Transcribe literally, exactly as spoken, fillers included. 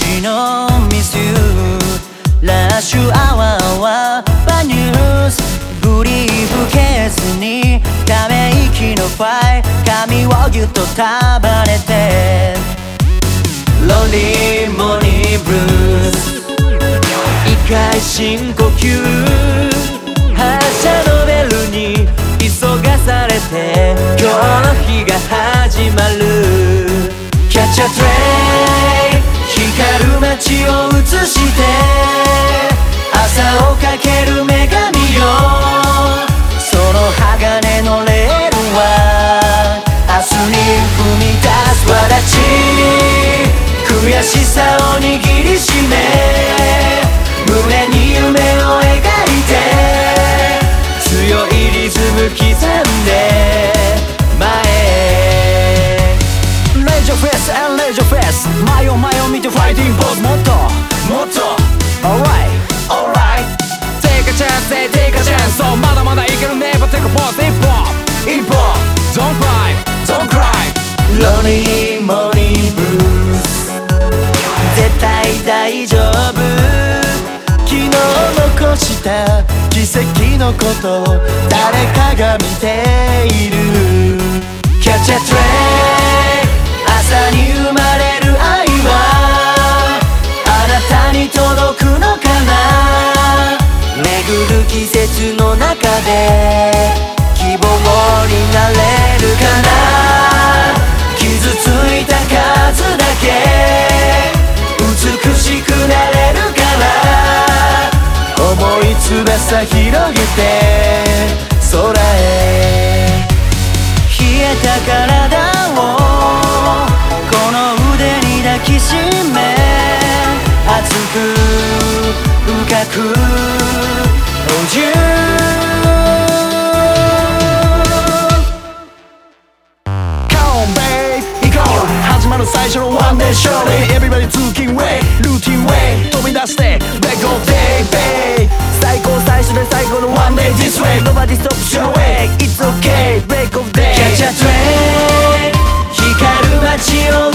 ちのミスユーラッシュアワーはバニュースブリーフケースにため息のファイ髪をぎゅっと束ねてロンリーモーニングブルース一回深呼吸発車のベルに急がされて今日の日が始まるキャッチャートレイ光る街を映して朝をかける女神よその鋼のレールは明日に踏み出す私悔しさを握りしめ胸に夢を描いて強いリズム刻んで前へレジョフェス and レジョフェス前を前を見てファイティングポーズもっともっと Alright Alright Take a chance say take a chance So まだまだいけるね But take a pause 一歩一歩 Don't cry Don't cry Lonely morning blues 絶対大丈夫昨日残した奇跡のこと誰かが見ている Catch a train 朝に生まれる愛はあなたに届くのかな巡る季節の中で希望になれるかな傷ついた数だけ美しくなれるから重い翼広げて空へ冷えた体をこの腕に抱きしめ熱く深く Hold you Come on babe 行こう始まる最初の One day surely Everybody talking way Routine way 飛び出して Let go day babe 最高最初で最後の One day this way Nobody stop your way It's okay Break of day Catch a train 光る街を